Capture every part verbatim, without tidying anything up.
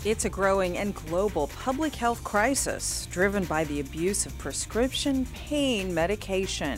It's a growing and global public health crisis driven by the abuse of prescription pain medication.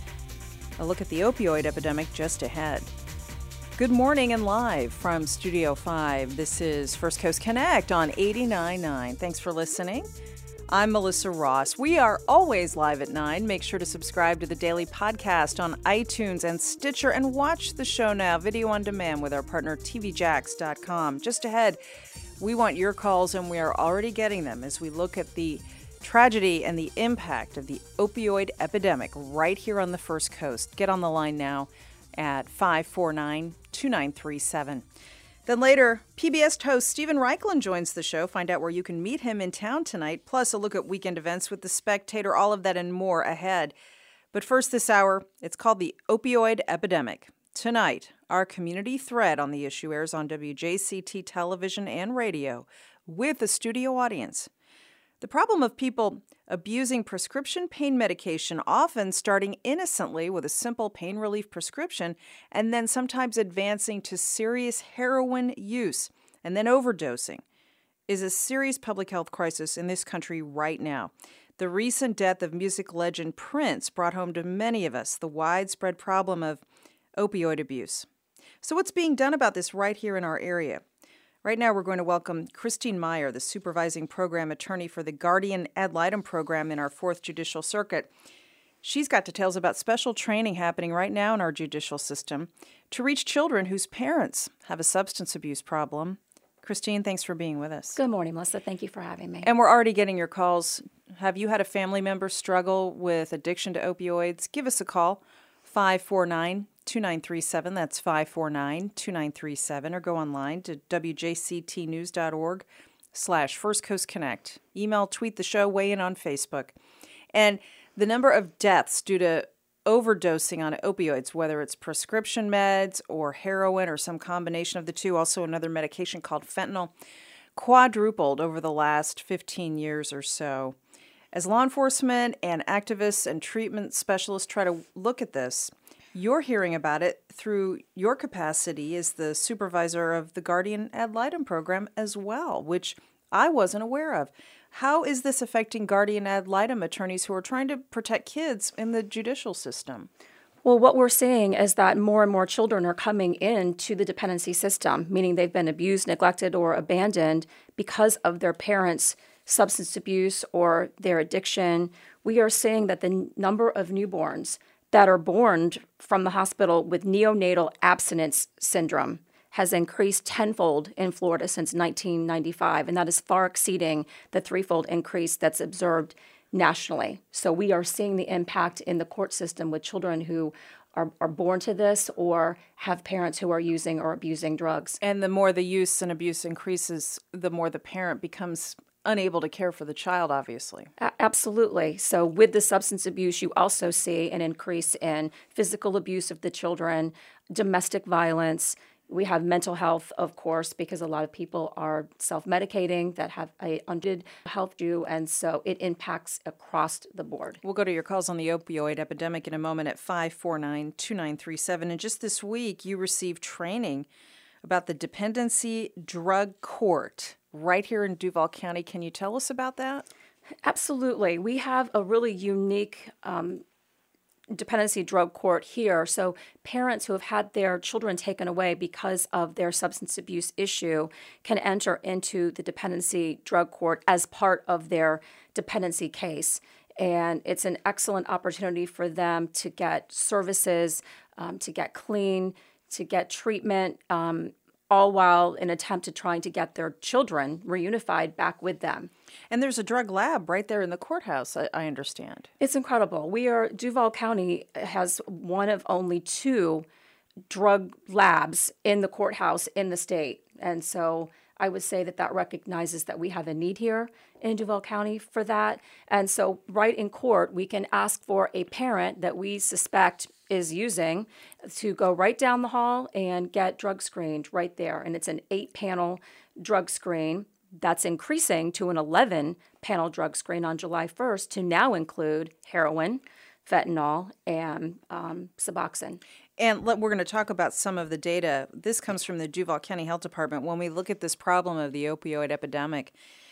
A look at the opioid epidemic just ahead. Good morning and live from Studio five. This is First Coast Connect on eighty-nine point nine. Thanks for listening. I'm Melissa Ross. We are always live at nine. Make sure to subscribe to the daily podcast on iTunes and Stitcher and watch the show now, video on demand with our partner T V Jacks dot com. Just ahead, we want your calls, and we are already getting them as we look at the tragedy and the impact of the opioid epidemic right here on the First Coast. Get on the line now at five four nine, two nine three seven. Then later, P B S host Steven Raichlen joins the show. Find out where you can meet him in town tonight, plus a look at weekend events with The Spectator, all of that and more ahead. But first this hour, it's called the opioid epidemic. Tonight, our community thread on the issue airs on W J C T television and radio with a studio audience. The problem of people abusing prescription pain medication, often starting innocently with a simple pain relief prescription and then sometimes advancing to serious heroin use and then overdosing, is a serious public health crisis in this country right now. The recent death of music legend Prince brought home to many of us the widespread problem of opioid abuse. So what's being done about this right here in our area? Right now, we're going to welcome Christine Meyer, the supervising program attorney for the Guardian Ad Litem program in our fourth Judicial Circuit. She's got details about special training happening right now in our judicial system to reach children whose parents have a substance abuse problem. Christine, thanks for being with us. Good morning, Melissa. Thank you for having me. And we're already getting your calls. Have you had a family member struggle with addiction to opioids? Give us a call, five four nine, two nine three seven. That's five four nine, two nine three seven, or go online to w j c t news dot org slash First Coast Connect. Email, tweet the show, weigh in on Facebook. And the number of deaths due to overdosing on opioids, whether it's prescription meds or heroin or some combination of the two, also another medication called fentanyl, quadrupled over the last fifteen years or so. As law enforcement and activists and treatment specialists try to look at this, you're hearing about it through your capacity as the supervisor of the Guardian Ad Litem program as well, which I wasn't aware of. How is this affecting Guardian Ad Litem attorneys who are trying to protect kids in the judicial system? Well, what we're seeing is that more and more children are coming into the dependency system, meaning they've been abused, neglected, or abandoned because of their parents' substance abuse or their addiction. We are seeing that the number of newborns that are born from the hospital with neonatal abstinence syndrome has increased tenfold in Florida since nineteen ninety-five, and that is far exceeding the threefold increase that's observed nationally. So we are seeing the impact in the court system with children who are, are born to this or have parents who are using or abusing drugs. And the more the use and abuse increases, the more the parent becomes unable to care for the child, obviously. A- absolutely. So with the substance abuse, you also see an increase in physical abuse of the children, domestic violence. We have mental health, of course, because a lot of people are self-medicating that have a undid health due, and so it impacts across the board. We'll go to your calls on the opioid epidemic in a moment at five four nine, two nine three seven. And just this week, you received training about the Dependency Drug Court right here in Duval County. Can you tell us about that? Absolutely. We have a really unique um, dependency drug court here. So parents who have had their children taken away because of their substance abuse issue can enter into the dependency drug court as part of their dependency case. And it's an excellent opportunity for them to get services, um, to get clean, to get treatment, um, all while in an attempt to trying to get their children reunified back with them. And there's a drug lab right there in the courthouse, I, I understand. It's incredible. We are, Duval County has one of only two drug labs in the courthouse in the state. And so I would say that that recognizes that we have a need here in Duval County for that. And so right in court, we can ask for a parent that we suspect is using to go right down the hall and get drug screened right there. And it's an eight-panel drug screen that's increasing to an eleven-panel drug screen on July first to now include heroin, fentanyl, and um, Suboxone. And let, we're going to talk about some of the data. This comes from the Duval County Health Department. When we look at this problem of the opioid epidemic,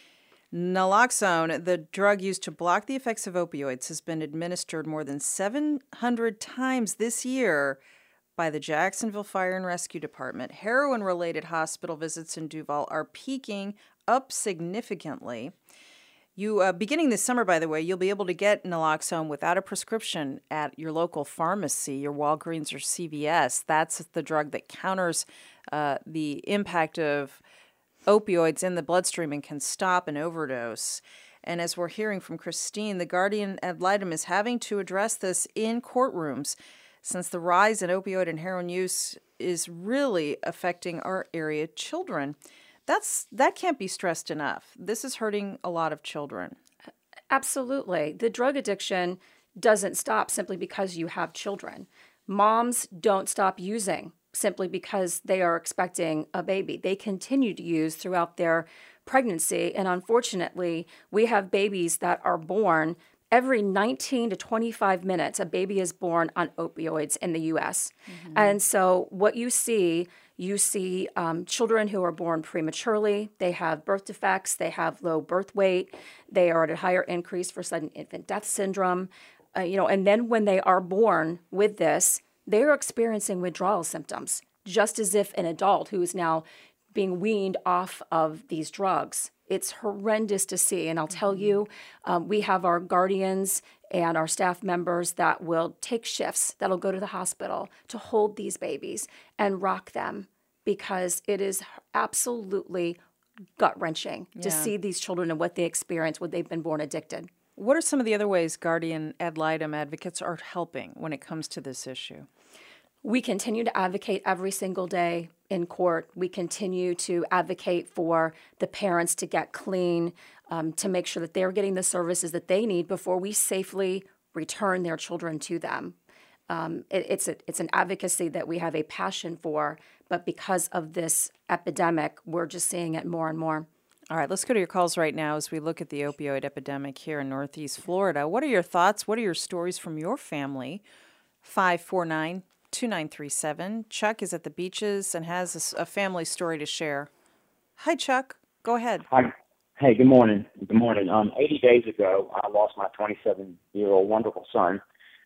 naloxone, the drug used to block the effects of opioids, has been administered more than seven hundred times this year by the Jacksonville Fire and Rescue Department. Heroin-related hospital visits in Duval are peaking up significantly. You, uh, beginning this summer, by the way, you'll be able to get naloxone without a prescription at your local pharmacy, your Walgreens or C V S. That's the drug that counters uh, the impact of opioids in the bloodstream and can stop an overdose. And as we're hearing from Christine, the guardian ad litem is having to address this in courtrooms since the rise in opioid and heroin use is really affecting our area children. That's that can't be stressed enough. This is hurting a lot of children. Absolutely. The drug addiction doesn't stop simply because you have children. Moms don't stop using simply because they are expecting a baby. They continue to use throughout their pregnancy. And unfortunately, we have babies that are born every nineteen to twenty-five minutes. A baby is born on opioids in the U S. Mm-hmm. And so what you see, you see um, children who are born prematurely. They have birth defects. They have low birth weight. They are at a higher increase for sudden infant death syndrome. Uh, you know, and then when they are born with this, they are experiencing withdrawal symptoms, just as if an adult who is now being weaned off of these drugs. It's horrendous to see. And I'll tell you, um, we have our guardians and our staff members that will take shifts, that'll go to the hospital to hold these babies and rock them, because it is absolutely gut-wrenching yeah. to see these children and what they experience when they've been born addicted. What are some of the other ways guardian ad litem advocates are helping when it comes to this issue? We continue to advocate every single day in court. We continue to advocate for the parents to get clean, um, to make sure that they're getting the services that they need before we safely return their children to them. Um, it, it's a, it's an advocacy that we have a passion for, but because of this epidemic, we're just seeing it more and more. All right, let's go to your calls right now as we look at the opioid epidemic here in Northeast Florida. What are your thoughts? What are your stories from your family? five four nine, two nine three seven. Chuck is at the beaches and has a, a family story to share. Hi, Chuck. Go ahead. Hi. Hey, good morning. Good morning. Um, eighty days ago, I lost my twenty-seven-year-old wonderful son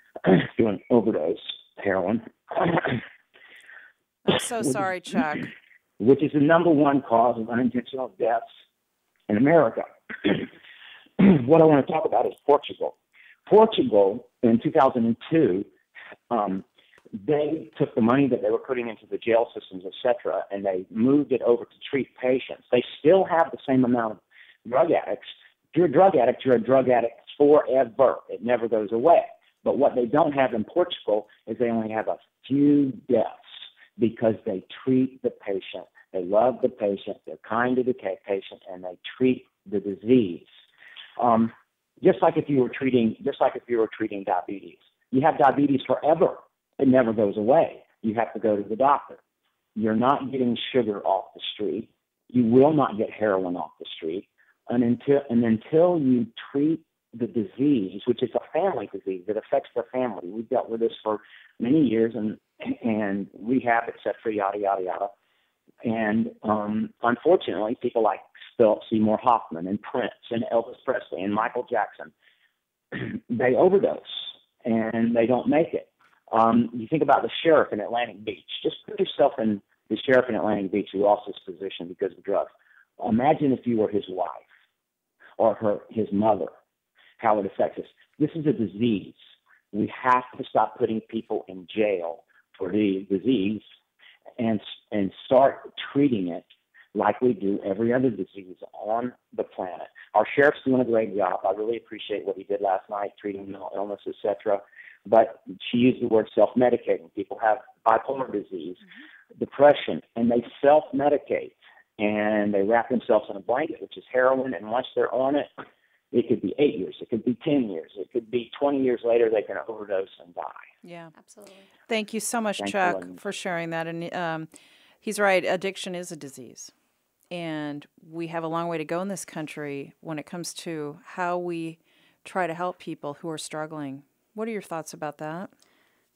to an overdose, heroin. I'm so sorry, Chuck. Which is the number one cause of unintentional deaths in America. What I want to talk about is Portugal. Portugal, in two thousand two, um, they took the money that they were putting into the jail systems, et cetera, and they moved it over to treat patients. They still have the same amount of drug addicts. If you're a drug addict, you're a drug addict forever. It never goes away. But what they don't have in Portugal is they only have a few deaths because they treat the patient. They love the patient. They're kind to the patient, and they treat the disease. Um, just like if you were treating, just like if you were treating diabetes, you have diabetes forever. It never goes away. You have to go to the doctor. You're not getting sugar off the street. You will not get heroin off the street, and until and until you treat the disease, which is a family disease that affects the family. We've dealt with this for many years, and and rehab, et cetera, yada yada yada. And um, unfortunately, people like Seymour Hoffman and Prince and Elvis Presley and Michael Jackson, they overdose and they don't make it. Um, you think about the sheriff in Atlantic Beach. Just put yourself in the sheriff in Atlantic Beach who lost his position because of drugs. Imagine if you were his wife or her his mother, how it affects us. This is a disease. We have to stop putting people in jail for the disease and and start treating it like we do every other disease on the planet. Our sheriff's doing a great job. I really appreciate what he did last night, treating mental illness, et cetera. But she used the word self-medicating. People have bipolar disease, mm-hmm. depression, and they self-medicate. And they wrap themselves in a blanket, which is heroin, and once they're on it, it could be eight years, it could be ten years, it could be twenty years later they can overdose and die. Yeah, absolutely. Thank you so much, Thanks Chuck, for, for sharing that. And um, he's right, addiction is a disease. And we have a long way to go in this country when it comes to how we try to help people who are struggling. What are your thoughts about that?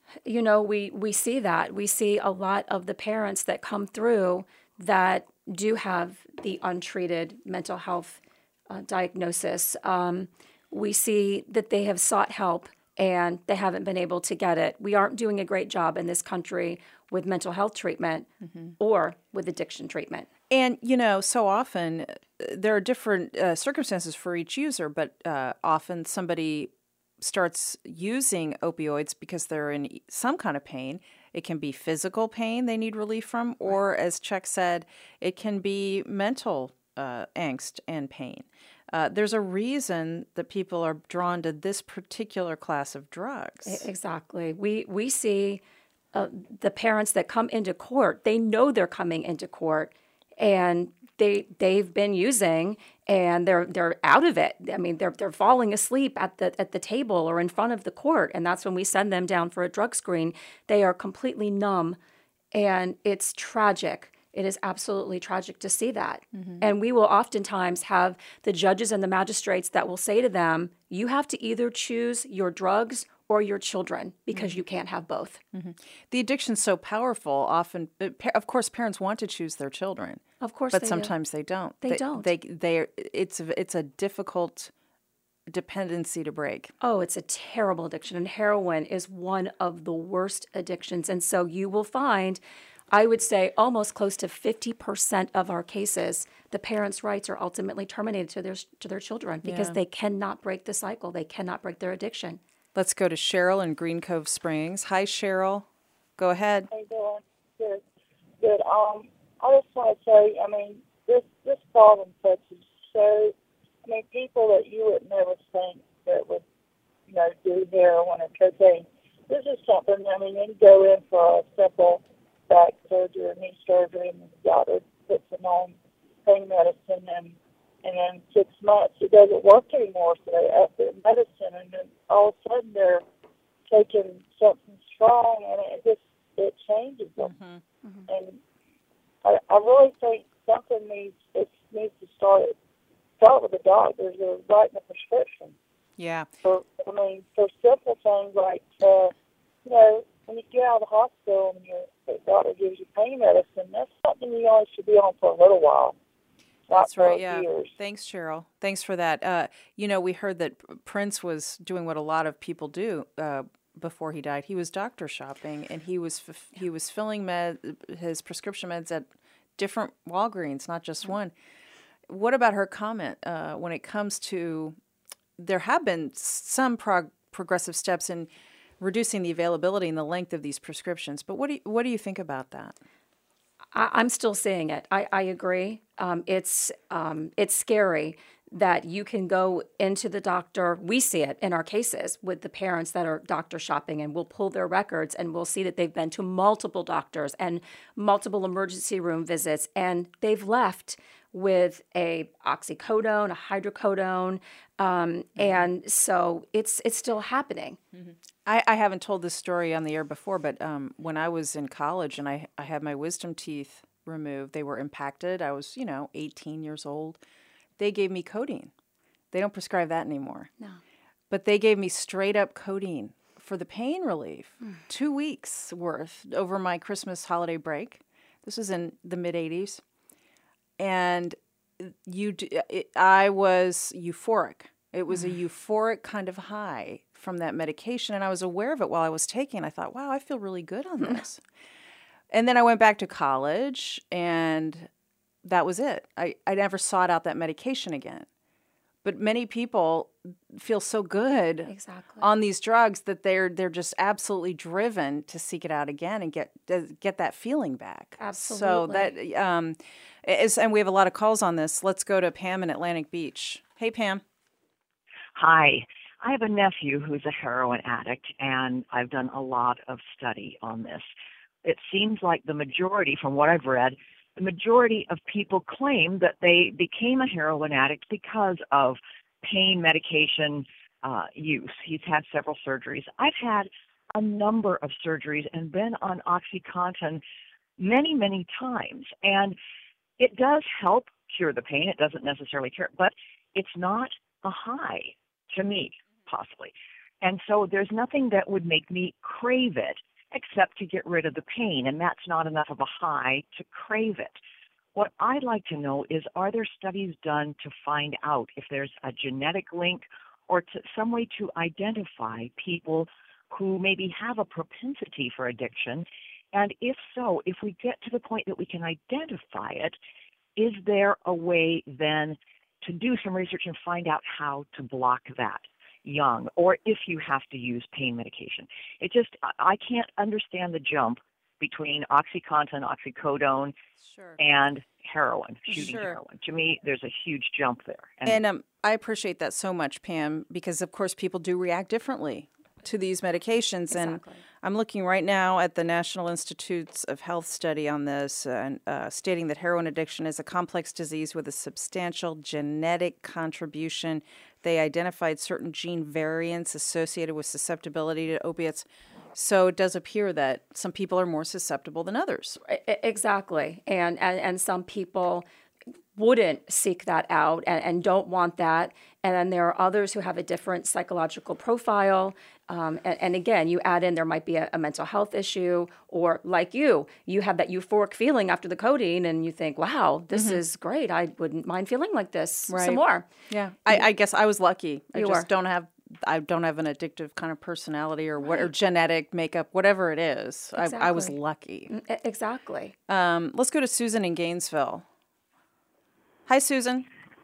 You know, we, we see that. We see a lot of the parents that come through that do have the untreated mental health uh, diagnosis. Um, we see that they have sought help and they haven't been able to get it. We aren't doing a great job in this country with mental health treatment mm-hmm. or with addiction treatment. And, you know, so often uh, there are different uh, circumstances for each user, but uh, often somebody starts using opioids because they're in some kind of pain. It can be physical pain they need relief from, or as Chuck said, it can be mental uh, angst and pain. Uh, there's a reason that people are drawn to this particular class of drugs. Exactly. We we see uh, the parents that come into court, they know they're coming into court, and they they've been using, and they're they're out of it. I mean, they're they're falling asleep at the at the table or in front of the court, and that's when we send them down for a drug screen. They are completely numb, and it's tragic. It is absolutely tragic to see that. Mm-hmm. And we will oftentimes have the judges and the magistrates that will say to them, you have to either choose your drugs or your children because mm-hmm. you can't have both. Mm-hmm. The addiction's so powerful. Often, of course, parents want to choose their children. Of course, but they sometimes do. they don't. They, they don't. They they it's it's a difficult dependency to break. Oh, it's a terrible addiction, and heroin is one of the worst addictions. And so you will find, I would say, almost close to fifty percent of our cases, the parents' rights are ultimately terminated to their to their children because yeah. they cannot break the cycle. They cannot break their addiction. Let's go to Cheryl in Green Cove Springs. Hi, Cheryl. Go ahead. How you doing? Good. Good. Um, I just want to say, I mean, this this problem touches so, I mean, people that you would never think that would, you know, do heroin or cocaine. This is something, I mean, you go in for a simple back surgery or knee surgery, and the doctor puts them on pain medicine, and and then six months it doesn't work anymore, so they up their medicine, and then all of a sudden they're taking something strong, and it just it changes them. Mm-hmm. Mm-hmm. And I, I really think something needs it needs to start start with the doctors. They're writing a prescription. Yeah. For I mean, for simple things like uh, you know, when you get out of the hospital and your the doctor gives you pain medicine, that's something you only should be on for a little while. That's right, yeah. Years. Thanks, Cheryl. Thanks for that. Uh, you know, we heard that Prince was doing what a lot of people do uh, before he died. He was doctor shopping, and he was f- he was filling med his prescription meds at different Walgreens, not just mm-hmm. one. What about her comment uh, when it comes to there have been some prog- progressive steps in reducing the availability and the length of these prescriptions, but what do you, what do you think about that? I, I'm still seeing it. I, I agree. Um, it's um, it's scary that you can go into the doctor. We see it in our cases with the parents that are doctor shopping, and we'll pull their records and we'll see that they've been to multiple doctors and multiple emergency room visits, and they've left with a oxycodone, a hydrocodone, um, mm-hmm. and so it's it's still happening. Mm-hmm. I, I haven't told this story on the air before, but um, when I was in college and I, I had my wisdom teeth removed, they were impacted. I was, you know, eighteen years old. They gave me codeine. They don't prescribe that anymore. No. But they gave me straight up codeine for the pain relief, mm. two weeks worth over my Christmas holiday break. This was in the mid eighties. And you, it, I was euphoric. It was mm. a euphoric kind of high from that medication, and I was aware of it while I was taking it. I thought, wow, I feel really good on this. And then I went back to college, and that was it. I, I never sought out that medication again. But many people feel so good exactly. on these drugs that they're they're just absolutely driven to seek it out again and get get that feeling back. Absolutely. So that um, is, and we have a lot of calls on this. Let's go to Pam in Atlantic Beach. Hey, Pam. Hi. I have a nephew who's a heroin addict, and I've done a lot of study on this. It seems like the majority, from what I've read, the majority of people claim that they became a heroin addict because of pain medication uh, use. He's had several surgeries. I've had a number of surgeries and been on OxyContin many, many times. And it does help cure the pain. It doesn't necessarily cure it, but it's not a high to me, possibly. And so there's nothing that would make me crave it except to get rid of the pain, and that's not enough of a high to crave it. What I'd like to know is, are there studies done to find out if there's a genetic link or to, some way to identify people who maybe have a propensity for addiction? And if so, if we get to the point that we can identify it, is there a way then to do some research and find out how to block that young, or if you have to use pain medication? It just, I can't understand the jump between OxyContin, oxycodone, sure. and heroin, shooting sure. heroin. To me, there's a huge jump there. And, and um, I appreciate that so much, Pam, because, of course, people do react differently to these medications. Exactly. And I'm looking right now at the National Institutes of Health study on this, uh, uh, stating that heroin addiction is a complex disease with a substantial genetic contribution. They identified certain gene variants associated with susceptibility to opiates. So it does appear that some people are more susceptible than others. Exactly. And, and, and some people wouldn't seek that out and, and don't want that. And then there are others who have a different psychological profile. Um, and, and again, you add in there might be a, a mental health issue, or like you, you have that euphoric feeling after the codeine and you think, wow, this mm-hmm. is great. I wouldn't mind feeling like this right. some more. Yeah. I, I guess I was lucky. I you just are. don't have I don't have an addictive kind of personality or what, or genetic makeup, whatever it is. Exactly. I, I was lucky. Exactly. Um, let's go to Susan in Gainesville. Hi, Susan.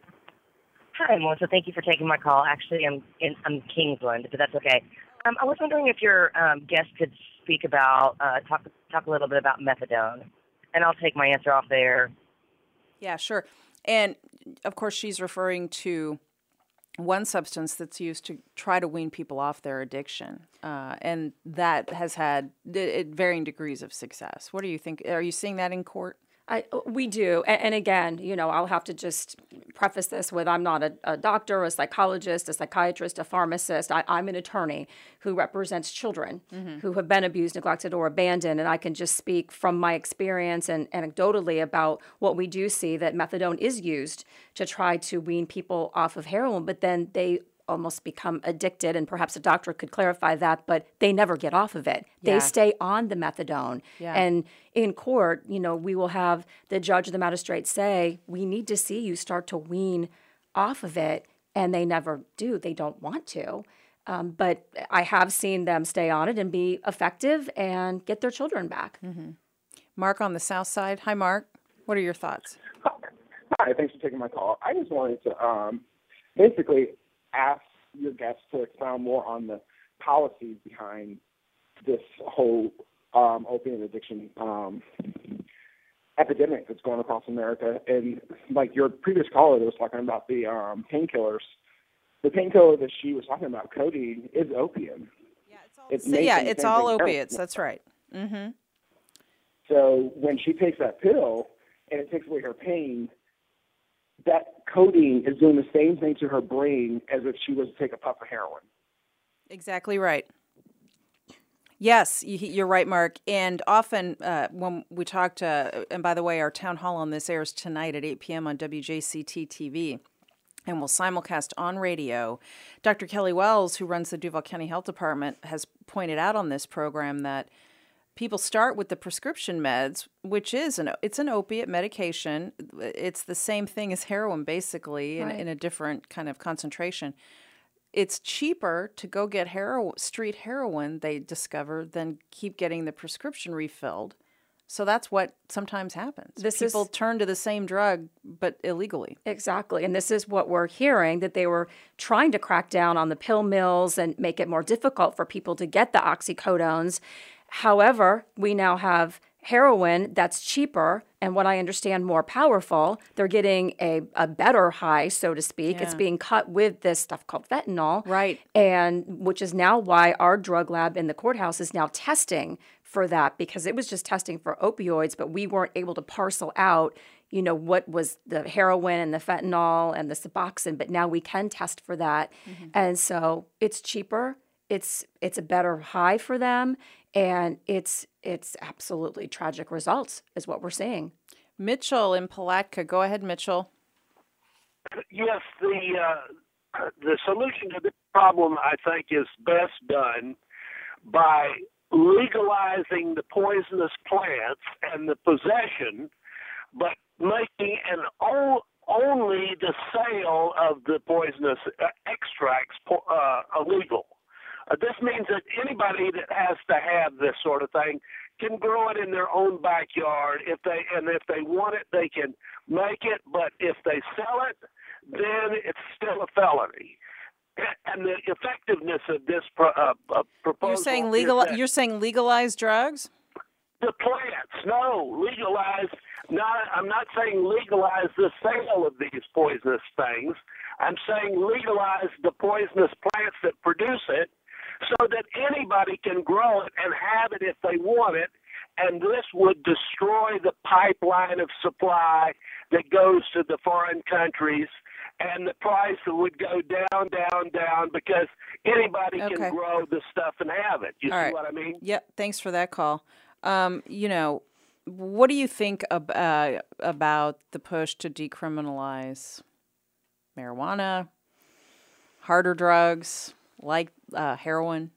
Hi, Melissa. Thank you for taking my call. Actually, I'm in I'm Kingsland, but that's okay. Um, I was wondering if your um, guest could speak about uh, talk talk a little bit about methadone, and I'll take my answer off there. Yeah, sure. And of course, she's referring to one substance that's used to try to wean people off their addiction, uh, and that has had d- varying degrees of success. What do you think? Are you seeing that in court? I, we do. And, and again, you know, I'll have to just preface this with I'm not a, a doctor, a psychologist, a psychiatrist, a pharmacist. I, I'm an attorney who represents children mm-hmm. who have been abused, neglected, or abandoned. And I can just speak from my experience and anecdotally about what we do see, that methadone is used to try to wean people off of heroin, but then they almost become addicted, and perhaps a doctor could clarify that, but they never get off of it. Yeah. They stay on the methadone. Yeah. And in court, you know, we will have the judge or the magistrate say, we need to see you start to wean off of it, and they never do. They don't want to. Um, but I have seen them stay on it and be effective and get their children back. Mm-hmm. Mark on the south side. Hi, Mark. What are your thoughts? Hi, thanks for taking my call. I just wanted to um, basically ask your guests to expound more on the policies behind this whole um, opiate addiction um, epidemic that's going across America. And like your previous caller that was talking about the um, painkillers, the painkiller that she was talking about, codeine, is opium. Yeah, it's all, it's, yeah, it's all opiates. That's right. Mm-hmm. So when she takes that pill and it takes away her pain, that codeine is doing the same thing to her brain as if she was to take a puff of heroin. Exactly right. Yes, you're right, Mark. And often uh, when we talk to, and by the way, our town hall on this airs tonight at eight p.m. on W J C T T V, and will simulcast on radio. Doctor Kelly Wells, who runs the Duval County Health Department, has pointed out on this program that people start with the prescription meds, which is an it's an opiate medication. It's the same thing as heroin, basically, in, right. in a different kind of concentration. It's cheaper to go get hero, street heroin, they discover, than keep getting the prescription refilled. So that's what sometimes happens. This People is, turn to the same drug, but illegally. Exactly. And this is what we're hearing, that they were trying to crack down on the pill mills and make it more difficult for people to get the oxycodones. However, we now have heroin that's cheaper and, what I understand, more powerful. They're getting a, a better high, so to speak. Yeah. It's being cut with this stuff called fentanyl. Right. And which is now why our drug lab in the courthouse is now testing for that, because it was just testing for opioids, but we weren't able to parcel out, you know, what was the heroin and the fentanyl and the Suboxone, but now we can test for that. Mm-hmm. And so it's cheaper. It's it's a better high for them, and it's it's absolutely tragic results is what we're seeing. Mitchell in Palatka. Go ahead, Mitchell. Yes, the uh, the solution to this problem, I think, is best done by legalizing the poisonous plants and the possession, but making an o- only the sale of the poisonous extracts uh, illegal. Uh, this means that anybody that has to have this sort of thing can grow it in their own backyard. If they and if they want it, they can make it. But if they sell it, then it's still a felony. And the effectiveness of this pro, uh, uh, proposal. You're saying legal. You're saying legalize drugs. The plants, no, legalize. Not. I'm not saying legalize the sale of these poisonous things. I'm saying legalize the poisonous plants that produce it, so that anybody can grow it and have it if they want it, and this would destroy the pipeline of supply that goes to the foreign countries, and the price would go down, down, down, because anybody okay. can grow the stuff and have it. You All see right. what I mean? Yep, thanks for that call. Um, you know, what do you think ab- uh, about the push to decriminalize marijuana, harder drugs, like uh, heroin?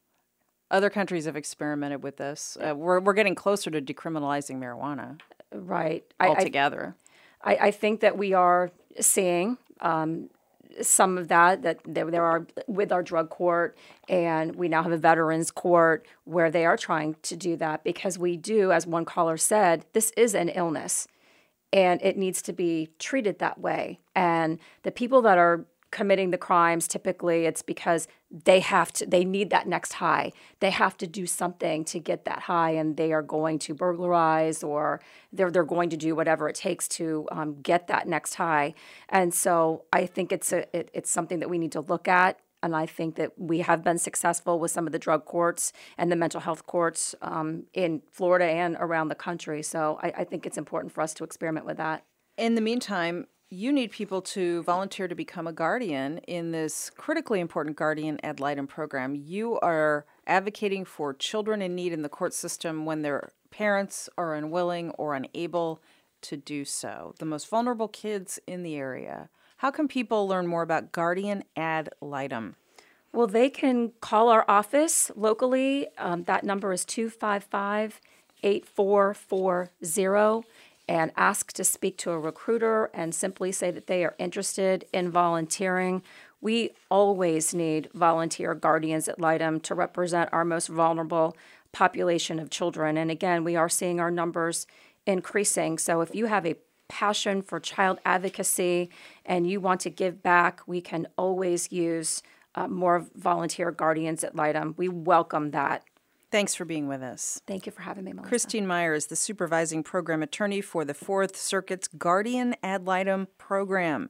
Other countries have experimented with this. Uh, we're we're getting closer to decriminalizing marijuana, right? Altogether, I, I, I think that we are seeing um, some of that. That there, there are with our drug court, and we now have a veterans court where they are trying to do that, because we do, as one caller said, this is an illness, and it needs to be treated that way. And the people that are committing the crimes, typically it's because they have to, they need that next high. They have to do something to get that high, and they are going to burglarize, or they're they're going to do whatever it takes to um, get that next high. And so I think it's a it, it's something that we need to look at. And I think that we have been successful with some of the drug courts and the mental health courts um, in Florida and around the country. So I, I think it's important for us to experiment with that. In the meantime, you need people to volunteer to become a guardian in this critically important Guardian Ad Litem program. You are advocating for children in need in the court system when their parents are unwilling or unable to do so, the most vulnerable kids in the area. How can people learn more about Guardian Ad Litem? Well, they can call our office locally. Um, that number is two five five, eight four four zero. And ask to speak to a recruiter and simply say that they are interested in volunteering. We always need volunteer guardians at Litem to represent our most vulnerable population of children. And again, we are seeing our numbers increasing. So if you have a passion for child advocacy and you want to give back, we can always use uh, more volunteer guardians at Litem. We welcome that. Thanks for being with us. Thank you for having me, Melissa. Christine Meyer is the supervising program attorney for the Fourth Circuit's Guardian Ad Litem program.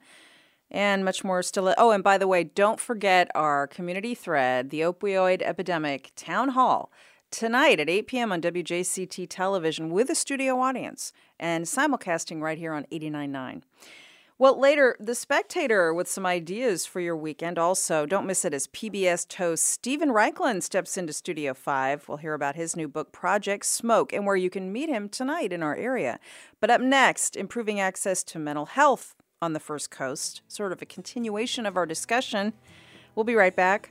And much more still. Oh, and by the way, don't forget our community thread, the Opioid Epidemic Town Hall, tonight at eight p.m. on W J C T television with a studio audience and simulcasting right here on eighty-nine point nine. Well, later, The Spectator with some ideas for your weekend. Also, don't miss it as P B S host Stephen Reichlin steps into Studio five. We'll hear about his new book, Project Smoke, and where you can meet him tonight in our area. But up next, improving access to mental health on the First Coast, sort of a continuation of our discussion. We'll be right back.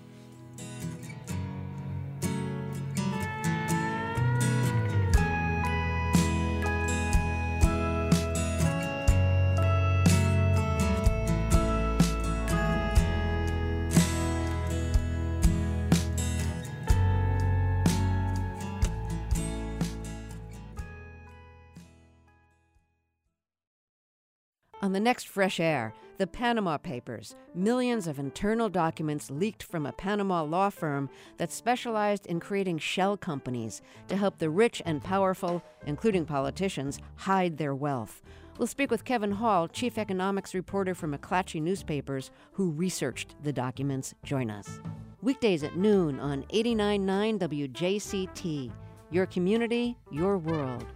On the next Fresh Air, the Panama Papers, millions of internal documents leaked from a Panama law firm that specialized in creating shell companies to help the rich and powerful, including politicians, hide their wealth. We'll speak with Kevin Hall, chief economics reporter for McClatchy Newspapers, who researched the documents. Join us. Weekdays at noon on eighty-nine point nine W J C T. Your community, your world.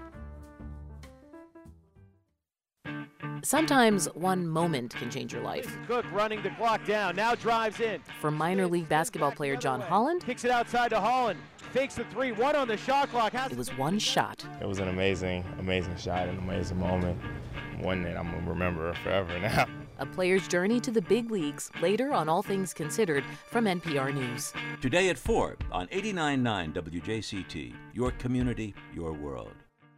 Sometimes one moment can change your life. Cook running the clock down, now drives in. For minor league basketball player John Holland, kicks it outside to Holland, fakes the three, one on the shot clock. It was one shot. It was an amazing, amazing shot, an amazing moment, one that I'm going to remember forever now. a player's journey to the big leagues, later on All Things Considered from N P R News. Today at four on eighty-nine point nine W J C T, your community, your world.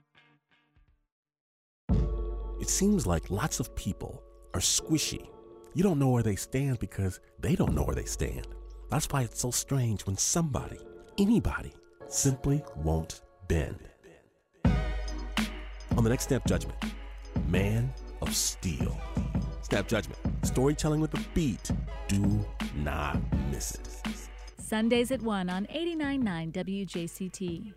It seems like lots of people are squishy. You don't know where they stand because they don't know where they stand. That's why it's so strange when somebody, anybody, simply won't bend. On the next Snap Judgment, Man of Steel. Snap Judgment, storytelling with a beat. Do not miss it. Sundays at one on eighty-nine point nine W J C T.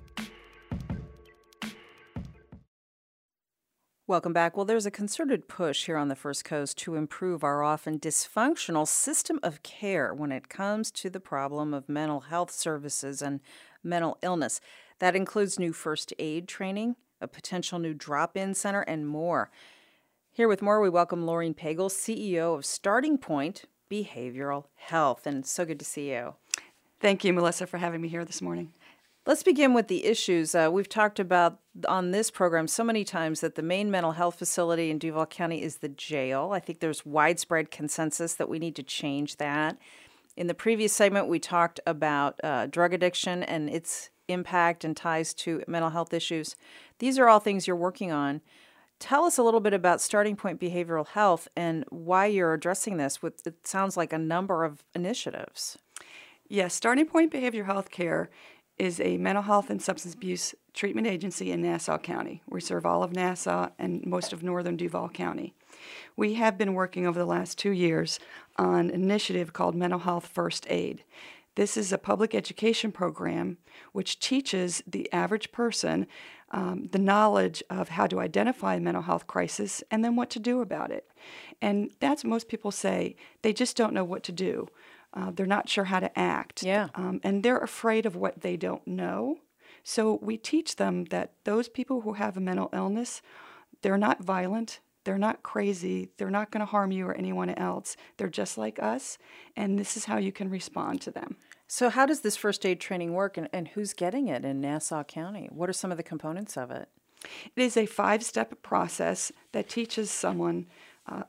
Welcome back. Well, there's a concerted push here on the First Coast to improve our often dysfunctional system of care when it comes to the problem of mental health services and mental illness. That includes new first aid training, a potential new drop-in center, and more. Here with more, we welcome Laureen Pagel, C E O of Starting Point Behavioral Health. And so good to see you. Thank you, Melissa, for having me here this morning. Let's begin with the issues. Uh, we've talked about on this program so many times that the main mental health facility in Duval County is the jail. I think there's widespread consensus that we need to change that. In the previous segment, we talked about uh, drug addiction and its impact and ties to mental health issues. These are all things you're working on. Tell us a little bit about Starting Point Behavioral Health and why you're addressing this with, it sounds like, a number of initiatives. Yes, Starting Point Behavioral Health Care is a mental health and substance abuse treatment agency in Nassau County. We serve all of Nassau and most of northern Duval County. We have been working over the last two years on an initiative called Mental Health First Aid. This is a public education program which teaches the average person um, the knowledge of how to identify a mental health crisis and then what to do about it. And that's what most people say. They just don't know what to do. Uh, they're not sure how to act. Yeah. Um, and they're afraid of what they don't know. So we teach them that those people who have a mental illness, they're not violent, they're not crazy, they're not going to harm you or anyone else. They're just like us, and this is how you can respond to them. So how does this first aid training work, and, and who's getting it in Nassau County? What are some of the components of it? It is a five-step process that teaches someone, uh,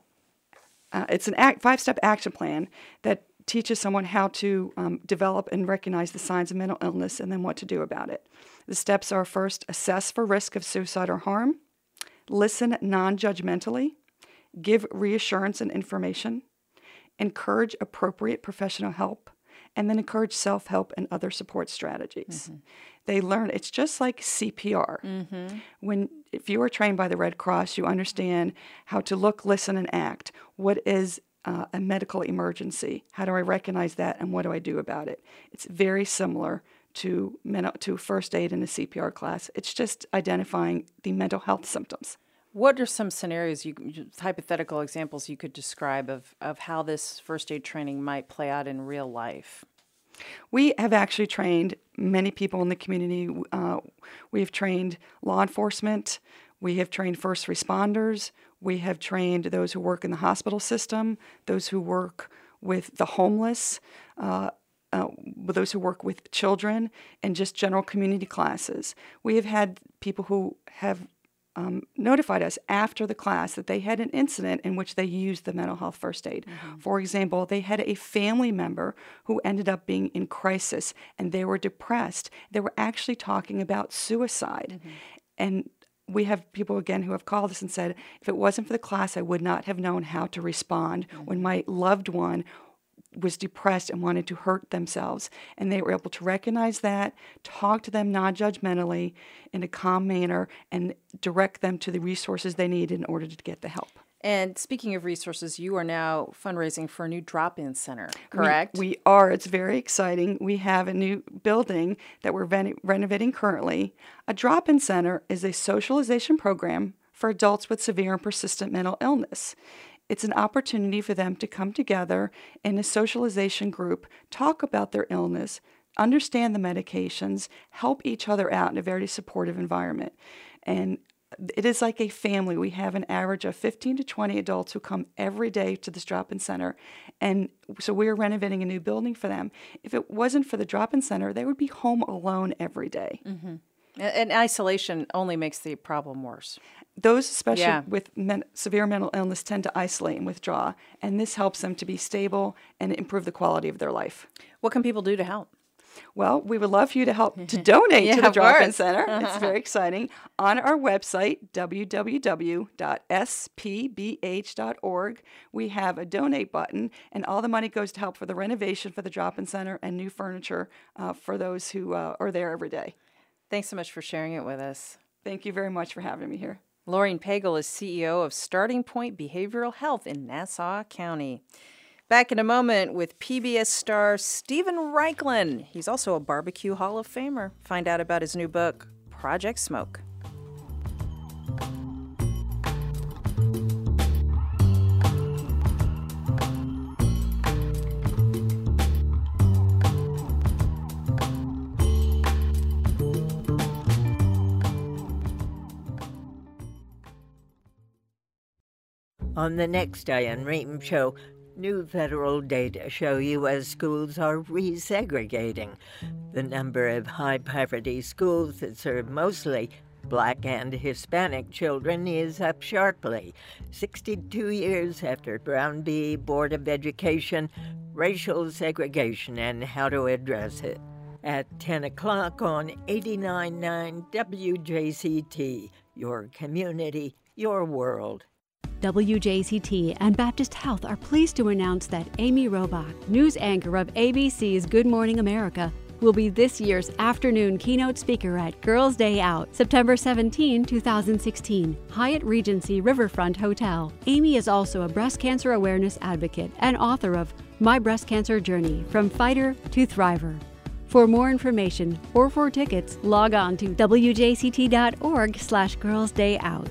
uh, it's an act, five-step action plan that teaches someone how to um, develop and recognize the signs of mental illness and then what to do about it. The steps are: first, assess for risk of suicide or harm, listen non-judgmentally, give reassurance and information, encourage appropriate professional help, and then encourage self-help and other support strategies. Mm-hmm. They learn, it's just like C P R. Mm-hmm. When, if you are trained by the Red Cross, you understand how to look, listen, and act. What is Uh, a medical emergency? How do I recognize that, and what do I do about it? It's very similar to mental, to first aid in a C P R class. It's just identifying the mental health symptoms. What are some scenarios, you hypothetical examples you could describe of, of how this first aid training might play out in real life? We have actually trained many people in the community. Uh, we have trained law enforcement. We have trained first responders. We have trained those who work in the hospital system, those who work with the homeless, uh, uh, those who work with children, and just general community classes. We have had people who have um, notified us after the class that they had an incident in which they used the mental health first aid. Mm-hmm. For example, they had a family member who ended up being in crisis, and they were depressed. They were actually talking about suicide. Mm-hmm. And we have people, again, who have called us and said, if it wasn't for the class, I would not have known how to respond mm-hmm. when my loved one was depressed and wanted to hurt themselves. And they were able to recognize that, talk to them non-judgmentally in a calm manner, and direct them to the resources they need in order to get the help. And speaking of resources, you are now fundraising for a new drop-in center, correct? We, we are. It's very exciting. We have a new building that we're ven- renovating currently. A drop-in center is a socialization program for adults with severe and persistent mental illness. It's an opportunity for them to come together in a socialization group, talk about their illness, understand the medications, help each other out in a very supportive environment. And it is like a family. We have an average of fifteen to twenty adults who come every day to this drop-in center. And so we're renovating a new building for them. If it wasn't for the drop-in center, they would be home alone every day. Mm-hmm. And isolation only makes the problem worse. Those, especially Yeah. with men- severe mental illness, tend to isolate and withdraw, and this helps them to be stable and improve the quality of their life. What can people do to help? Well, we would love for you to help to donate Yeah, to the of Drop-In course. Center. It's very exciting. On our website, w w w dot s p b h dot org, we have a donate button, and all the money goes to help for the renovation for the Drop-In Center and new furniture uh, for those who uh, are there every day. Thanks so much for sharing it with us. Thank you very much for having me here. Laureen Pagel is C E O of Starting Point Behavioral Health in Nassau County. Back in a moment with P B S star Steven Raichlen. He's also a Barbecue Hall of Famer. Find out about his new book, Project Smoke. On the next Diane Rehm Show, new federal data show U S schools are resegregating. The number of high-poverty schools that serve mostly Black and Hispanic children is up sharply. sixty-two years after Brown v. Board of Education, racial segregation and how to address it. At ten o'clock on eighty-nine point nine W J C T, your community, your world. W J C T and Baptist Health are pleased to announce that Amy Robach, news anchor of A B C's Good Morning America, will be this year's afternoon keynote speaker at Girls' Day Out, September seventeenth, two thousand sixteen, Hyatt Regency Riverfront Hotel. Amy is also a breast cancer awareness advocate and author of My Breast Cancer Journey, From Fighter to Thriver. For more information or for tickets, log on to w j c t dot org slash girls day out.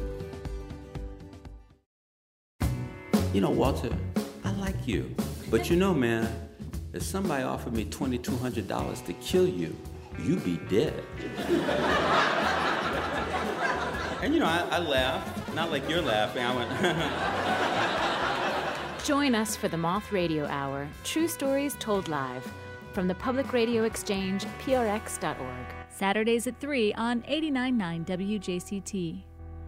You know, Walter, I like you. But you know, man, if somebody offered me twenty-two hundred dollars to kill you, you'd be dead. And you know, I, I laughed, not like you're laughing. I went, Join us for the Moth Radio Hour, True Stories Told Live, from the Public Radio Exchange, p r x dot org. Saturdays at three on eighty-nine point nine W J C T.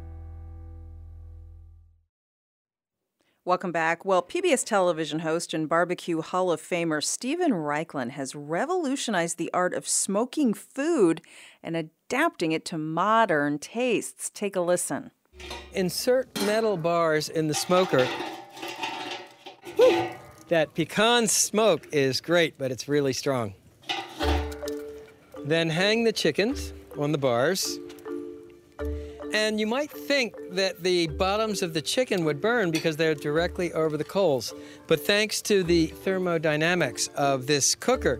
Welcome back. Well, P B S television host and Barbecue Hall of Famer Steven Raichlen has revolutionized the art of smoking food and adapting it to modern tastes. Take a listen. Insert metal bars in the smoker. Whew. That pecan smoke is great, but it's really strong. Then hang the chickens on the bars. And you might think that the bottoms of the chicken would burn because they're directly over the coals. But thanks to the thermodynamics of this cooker,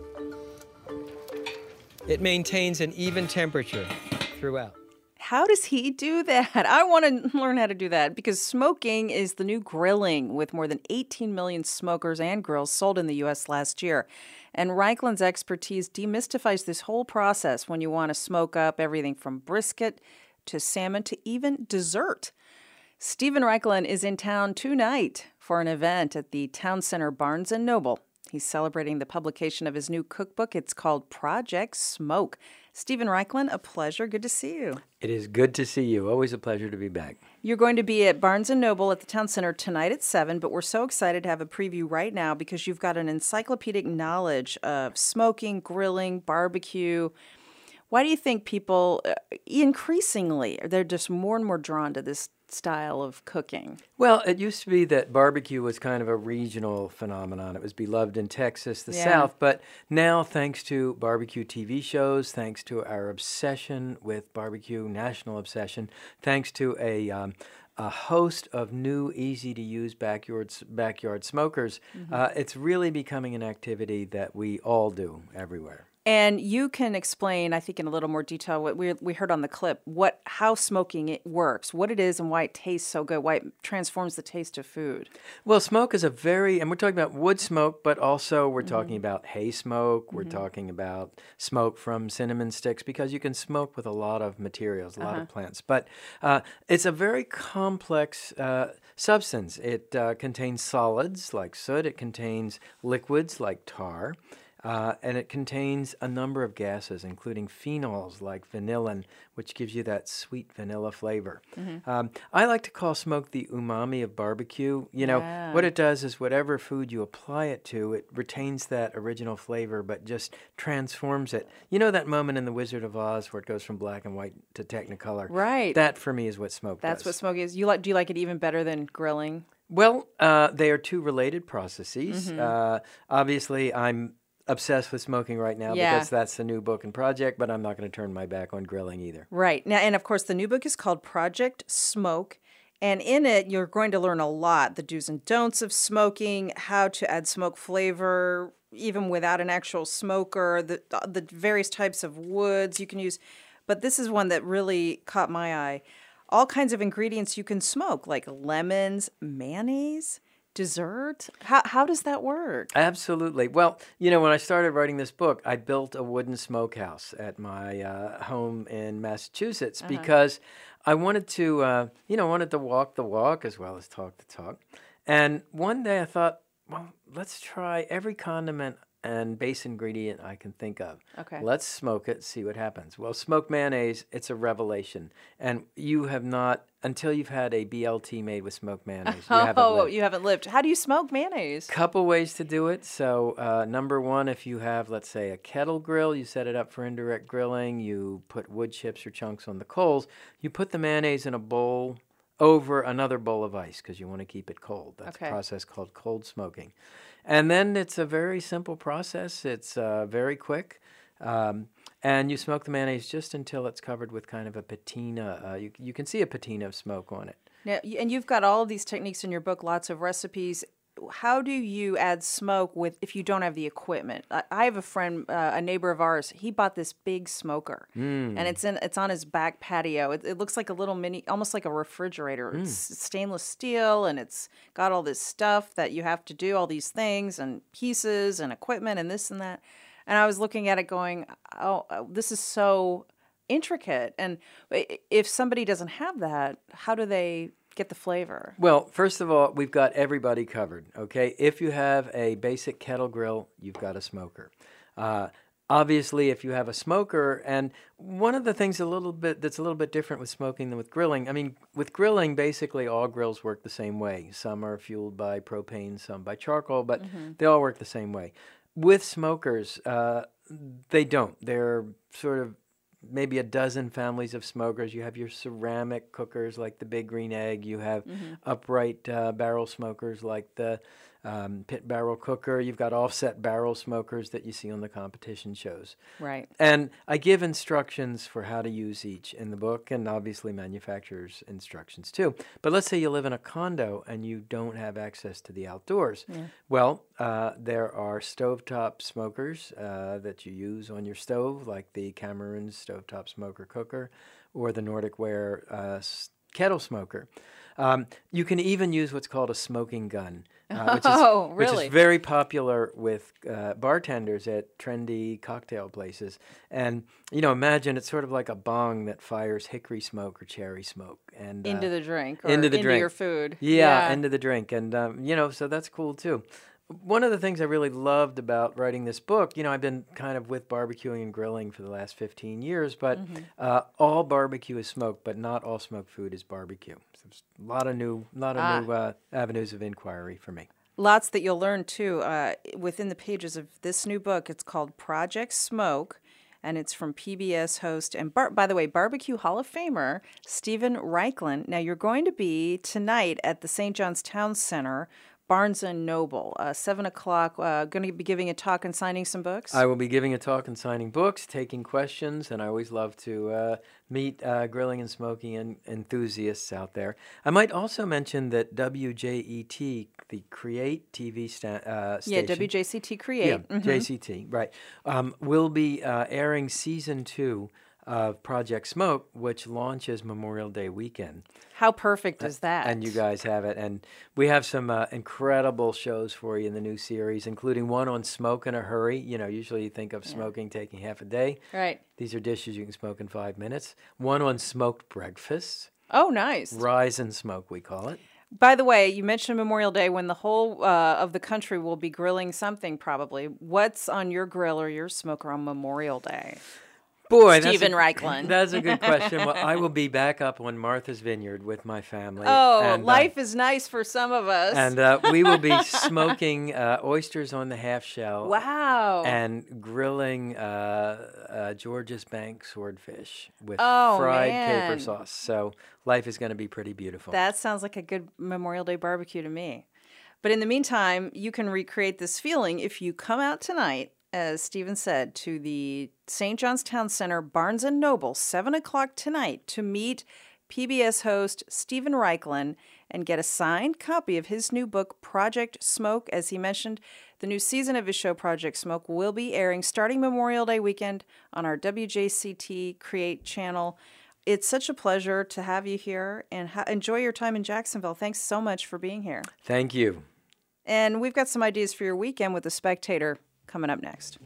it maintains an even temperature throughout. How does he do that? I want to learn how to do that because smoking is the new grilling, with more than eighteen million smokers and grills sold in the U S last year. And Raichlen's expertise demystifies this whole process when you want to smoke up everything from brisket to salmon to even dessert. Steven Raichlen is in town tonight for an event at the Town Center Barnes and Noble. He's celebrating the publication of his new cookbook. It's called Project Smoke. Steven Raichlen, a pleasure. Good to see you. It is good to see you. Always a pleasure to be back. You're going to be at Barnes and Noble at the Town Center tonight at seven, but we're so excited to have a preview right now because you've got an encyclopedic knowledge of smoking, grilling, barbecue. Why do you think people uh, increasingly, they're just more and more drawn to this style of cooking? Well, it used to be that barbecue was kind of a regional phenomenon. It was beloved in Texas, the Yeah. South, but now thanks to barbecue T V shows, thanks to our obsession with barbecue, national obsession, thanks to a um, a host of new, easy-to-use backyard, backyard smokers, Mhm. uh, it's really becoming an activity that we all do everywhere. And you can explain, I think, in a little more detail what we we heard on the clip, what how smoking it works, what it is, and why it tastes so good, why it transforms the taste of food. Well, smoke is a very, and we're talking about wood smoke, but also we're Mhm. talking about hay smoke. We're Mhm. talking about smoke from cinnamon sticks because you can smoke with a lot of materials, a lot Uh-huh. of plants. But uh, it's a very complex uh, substance. It uh, contains solids like soot. It contains liquids like tar. Uh, and it contains a number of gases, including phenols like vanillin, which gives you that sweet vanilla flavor. Mhm. Um, I like to call smoke the umami of barbecue. You know, Yeah. what it does is whatever food you apply it to, it retains that original flavor, but just transforms it. You know that moment in The Wizard of Oz where it goes from black and white to Technicolor? Right. That, for me, is what smoke That's does. what smoke is. You like? Do you like it even better than grilling? Well, uh, they are two related processes. Mhm. Uh, obviously, I'm obsessed with smoking right now Yeah. because that's the new book and project, but I'm not going to turn my back on grilling either. Right. Now, and of course, the new book is called Project Smoke. And in it, you're going to learn a lot, the do's and don'ts of smoking, how to add smoke flavor, even without an actual smoker, the, the various types of woods you can use. But this is one that really caught my eye. All kinds of ingredients you can smoke, like lemons, mayonnaise, dessert. How, how does that work? Absolutely. Well, you know, when I started writing this book, I built a wooden smokehouse at my uh, home in Massachusetts Uh-huh. because I wanted to, uh, you know, wanted to walk the walk as well as talk the talk. And one day I thought, well, let's try every condiment and base ingredient I can think of. Okay. Let's smoke it, see what happens. Well, smoked mayonnaise, it's a revelation. And you have not, until you've had a B L T made with smoked mayonnaise, you haven't Oh, lived. you haven't lived. How do you smoke mayonnaise? Couple ways to do it. So, uh, number one, if you have, let's say, a kettle grill, you set it up for indirect grilling, you put wood chips or chunks on the coals, you put the mayonnaise in a bowl over another bowl of ice because you want to keep it cold. That's Okay. a process called cold smoking. And then it's a very simple process. It's uh, very quick. Um, and you smoke the mayonnaise just until it's covered with kind of a patina. Uh, you, you can see a patina of smoke on it. Now, y- and you've got all of these techniques in your book, lots of recipes. How do you add smoke with if you don't have the equipment? I, I have a friend, uh, a neighbor of ours. He bought this big smoker, Mm. and it's in it's on his back patio. It, it looks like a little mini, almost like a refrigerator. Mm. It's stainless steel, and it's got all this stuff that you have to do, all these things and pieces and equipment and this and that. And I was looking at it, going, "Oh, uh, this is so intricate." And i- if somebody doesn't have that, how do they get the flavor? Well, first of all, we've got everybody covered, okay? If you have a basic kettle grill, you've got a smoker. Uh, obviously, if you have a smoker, and one of the things a little bit that's a little bit different with smoking than with grilling, I mean, with grilling, basically all grills work the same way. Some are fueled by propane, some by charcoal, but Mhm. they all work the same way. With smokers, uh, they don't. They're sort of maybe a dozen families of smokers. You have your ceramic cookers like the Big Green Egg. You have Mhm. upright uh, barrel smokers like the um, Pit Barrel Cooker. You've got offset barrel smokers that you see on the competition shows. Right. And I give instructions for how to use each in the book, and obviously manufacturers' instructions too. But let's say you live in a condo and you don't have access to the outdoors. Yeah. Well, uh, there are stovetop smokers uh, that you use on your stove, like the Cameron Stovetop Smoker Cooker or the Nordic Ware uh, s- Kettle Smoker. Um, you can even use what's called a smoking gun, uh, which, is, Oh, which really? is very popular with uh, bartenders at trendy cocktail places. And, you know, imagine it's sort of like a bong that fires hickory smoke or cherry smoke. And, uh, Into the drink or into the into drink. your food. Yeah, Yeah. into the drink. And, um, you know, so that's cool too. One of the things I really loved about writing this book, you know, I've been kind of with barbecuing and grilling for the last fifteen years, but Mhm. uh, all barbecue is smoked, but not all smoked food is barbecue. So there's a lot of new, lot of Ah. new uh, avenues of inquiry for me. Lots that you'll learn too uh, within the pages of this new book. It's called Project Smoke, and it's from P B S host and, bar- by the way, Barbecue Hall of Famer Stephen Reichlin. Now, you're going to be tonight at the Saint John's Town Center, Barnes and Noble, uh, seven o'clock. Uh, going to be giving a talk and signing some books. I will be giving a talk and signing books, taking questions, and I always love to uh, meet uh, grilling and smoking en- enthusiasts out there. I might also mention that W J E T, the Create T V sta- uh, Yeah, station. W J C T Create. Yeah, Mhm. J C T, right. Um, will be uh, airing season two of Project Smoke, which launches Memorial Day weekend. How perfect is that? And you guys have it. And we have some uh, incredible shows for you in the new series, including one on smoke in a hurry. You know, usually you think of smoking taking half a day. Right. These are dishes you can smoke in five minutes. One on smoked breakfast. Oh, nice. Rise and smoke, we call it. By the way, you mentioned Memorial Day when the whole uh, of the country will be grilling something probably. What's on your grill or your smoker on Memorial Day? Boy, Stephen that's a, Reichlin. That's a good question. Well, I will be back up on Martha's Vineyard with my family. Oh, and, life uh, is nice for some of us. And uh, we will be smoking uh, oysters on the half shell. Wow. And grilling uh, uh, George's Bank swordfish with Oh, fried man. caper sauce. So life is going to be pretty beautiful. That sounds like a good Memorial Day barbecue to me. But in the meantime, you can recreate this feeling if you come out tonight, as Stephen said, to the Saint John's Town Center Barnes and Noble, seven o'clock tonight, to meet P B S host Stephen Reichlin and get a signed copy of his new book, Project Smoke. As he mentioned, the new season of his show, Project Smoke, will be airing starting Memorial Day weekend on our W J C T Create channel. It's such a pleasure to have you here, and ha- enjoy your time in Jacksonville. Thanks so much for being here. Thank you. And we've got some ideas for your weekend with The Spectator coming up next.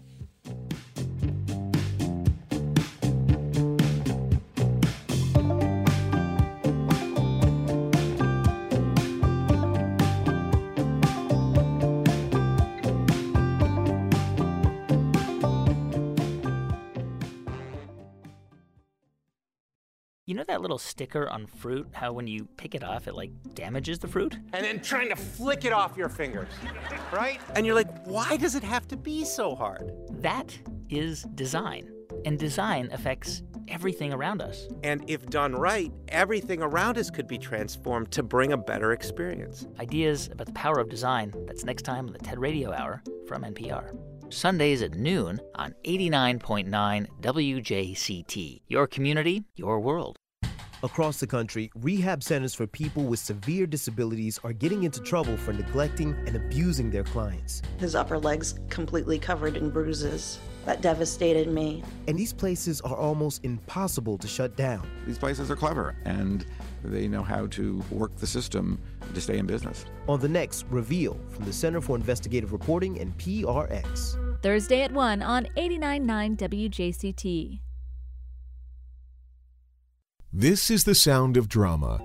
You know that little sticker on fruit, how when you pick it off, it like damages the fruit? And then trying to flick it off your fingers, right? And you're like, why does it have to be so hard? That is design. And design affects everything around us. And if done right, everything around us could be transformed to bring a better experience. Ideas about the power of design. That's next time on the TED Radio Hour from N P R. Sundays at noon on eighty-nine point nine W J C T. Your community, your world. Across the country, rehab centers for people with severe disabilities are getting into trouble for neglecting and abusing their clients. His upper leg's completely covered in bruises. That devastated me. And these places are almost impossible to shut down. These places are clever, and they know how to work the system to stay in business. On the next Reveal from the Center for Investigative Reporting and P R X. Thursday at one on eighty-nine point nine W J C T. This is the sound of drama.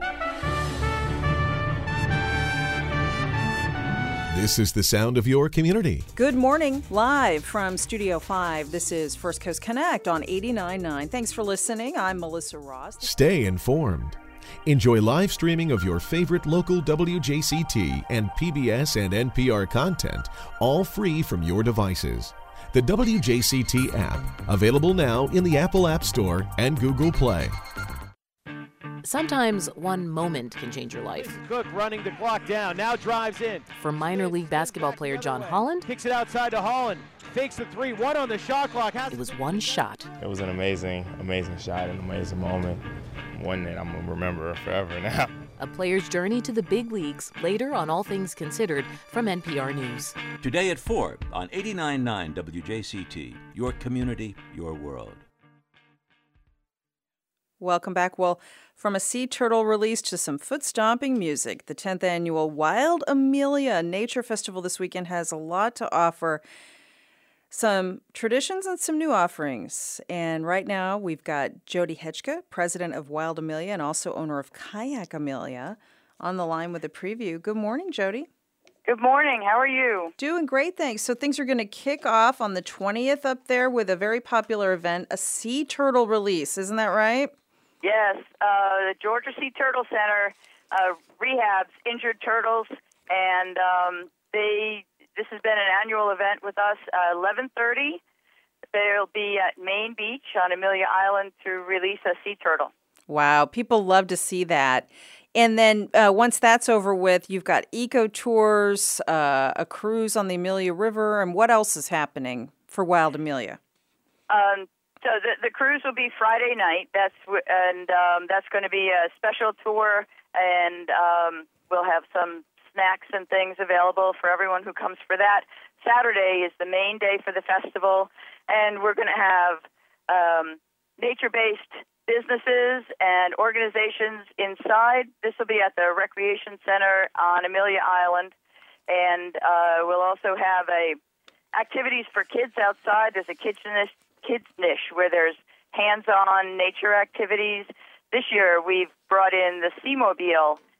This is the sound of your community. Good morning, live from Studio five. This is First Coast Connect on eighty-nine point nine. Thanks for listening. I'm Melissa Ross. Stay informed. Enjoy live streaming of your favorite local W J C T and P B S and N P R content, all free from your devices. The W J C T app, available now in the Apple App Store and Google Play. Sometimes one moment can change your life. Cook running the clock down, now drives in. For minor league basketball player John Holland, Kicks it outside to Holland. Fakes the three, one on the shot clock. it was one shot. It was an amazing, amazing shot, an amazing moment. One that I'm going to remember forever now. A player's journey to the big leagues, later on All Things Considered from N P R News. Today at four on eighty-nine point nine W J C T, your community, your world. Welcome back. Well, from a sea turtle release to some foot-stomping music, the tenth annual Wild Amelia Nature Festival this weekend has a lot to offer. Some traditions and some new offerings. And right now we've got Jody Hetchka, president of Wild Amelia and also owner of Kayak Amelia, on the line with a preview. Good morning, Jody. Good morning. How are you? Doing great, thanks. So things are going to kick off on the twentieth up there with a very popular event, a sea turtle release. Isn't that right? Yes. Uh, the Georgia Sea Turtle Center uh, rehabs injured turtles, and um, they... This has been an annual event with us. Uh, eleven thirty, they'll be at Main Beach on Amelia Island to release a sea turtle. Wow, people love to see that. And then uh, once that's over with, you've got eco tours, uh, a cruise on the Amelia River, and what else is happening for Wild Amelia? Um, so the, the cruise will be Friday night. That's w- and um, that's going to be a special tour, and um, we'll have some snacks and things available for everyone who comes for that. Saturday is the main day for the festival, and we're going to have um, nature-based businesses and organizations inside. This will be at the Recreation Center on Amelia Island, and uh, we'll also have a activities for kids outside. There's a kids niche, kids niche where there's hands-on nature activities. This year we've brought in the Seamobile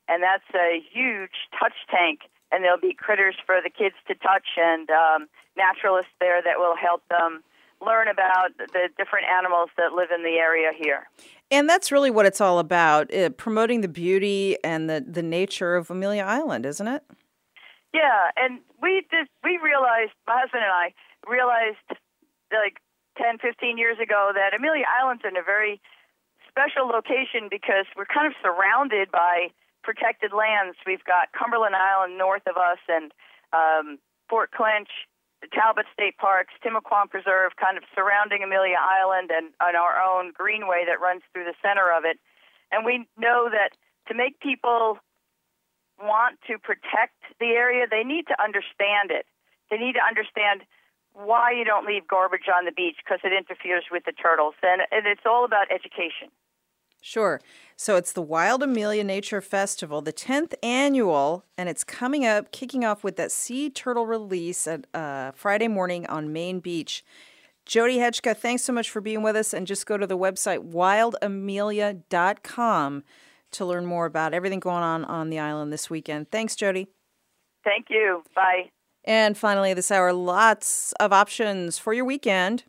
and that's a huge touch tank, and there'll be critters for the kids to touch and um, naturalists there that will help them learn about the different animals that live in the area here. And that's really what it's all about, uh, promoting the beauty and the, the nature of Amelia Island, isn't it? Yeah, and we did, we realized, my husband and I realized like ten, fifteen years ago that Amelia Island's in a very special location because we're kind of surrounded by protected lands. We've got Cumberland Island north of us and um, Fort Clinch, the Talbot State Parks, Timuquan Preserve kind of surrounding Amelia Island and, and our own greenway that runs through the center of it. And we know that to make people want to protect the area, they need to understand it. They need to understand why you don't leave garbage on the beach because it interferes with the turtles. And, and it's all about education. Sure. So it's the Wild Amelia Nature Festival, the tenth annual, and it's coming up, kicking off with that sea turtle release at uh, Friday morning on Main Beach. Jody Hejka, thanks so much for being with us, and just go to the website wild amelia dot com to learn more about everything going on on the island this weekend. Thanks, Jody. Thank you. Bye. And finally, this hour, lots of options for your weekend.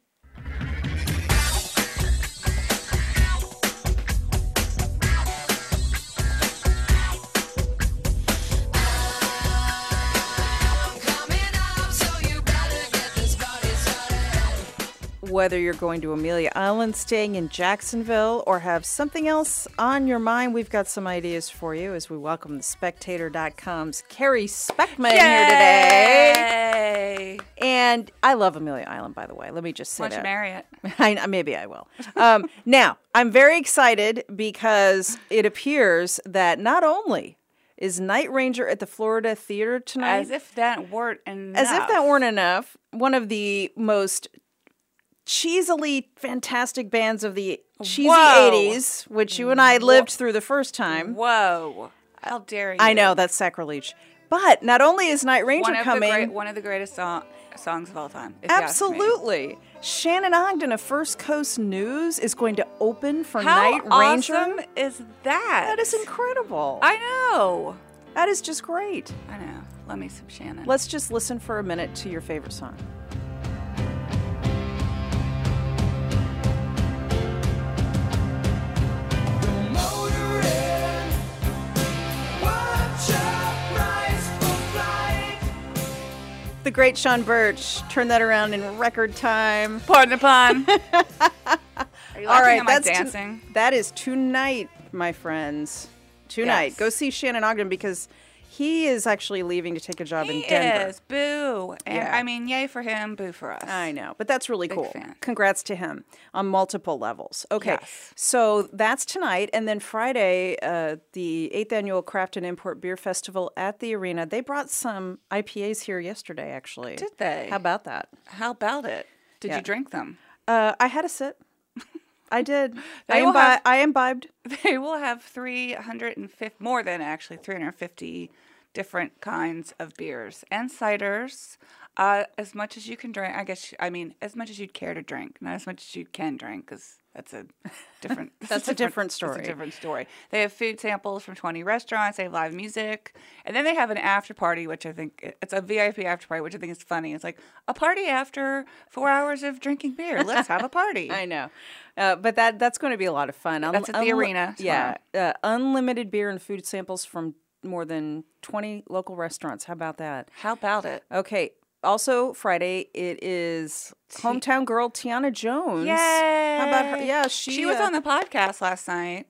Whether you're going to Amelia Island, staying in Jacksonville, or have something else on your mind, we've got some ideas for you as we welcome the Spectator dot com's Carrie Speckman Yay! here today. And I love Amelia Island, by the way. Let me just say Why don't that. you marry it? I, maybe I will. Um, now, I'm very excited because it appears that not only is Night Ranger at the Florida Theater tonight. As if that weren't enough. As if that weren't enough, one of the most cheesily fantastic bands of the cheesy Whoa. eighties, which you and I lived through the first time. Whoa. How dare you? I know, that's sacrilege. But not only is Night Ranger one of coming... The great, one of the greatest song, songs of all time. if you ask me. Absolutely. Shannon Ogden of First Coast News is going to open for How Night Ranger. awesome is that? That is incredible. I know. That is just great. I know. Love me some Shannon. Let's just listen for a minute to your favorite song. The great Sean Birch turned that around in record time. Pardon the pun. Are you All right, at my that's dancing? To, that is tonight, my friends. Tonight. Yes. Go see Shannon Ogden because he is actually leaving to take a job He in Denver. is. Boo. And Yeah. I mean, yay for him, boo for us. I know, but that's really Big cool. fan. Congrats to him on multiple levels. Okay, Yes. so that's tonight. And then Friday, uh, the eighth Annual Craft and Import Beer Festival at the Arena. They brought some I P As here yesterday, actually. Did they? How about that? How about it? Did Yeah. you drink them? Uh, I had a sip. I did. They I, will imbi- have- I imbibed. They will have three hundred fifty, more than actually three hundred fifty different kinds of beers and ciders. Uh, as much as you can drink, I guess, I mean, as much as you'd care to drink, not as much as you can drink, because that's a different That's a different story. That's a different story. They have food samples from twenty restaurants. They have live music. And then they have an after party, which I think, it's a V I P after party, which I think is funny. It's like a party after four hours of drinking beer. Let's have a party. I know. Uh, but that that's going to be a lot of fun. That's at the arena Yeah. Uh, unlimited beer and food samples from more than twenty local restaurants. How about that? How about it? Okay. Also, Friday, it is hometown girl Tiana Jones. Yay! How about her? Yeah, she, She was uh, on the podcast last night.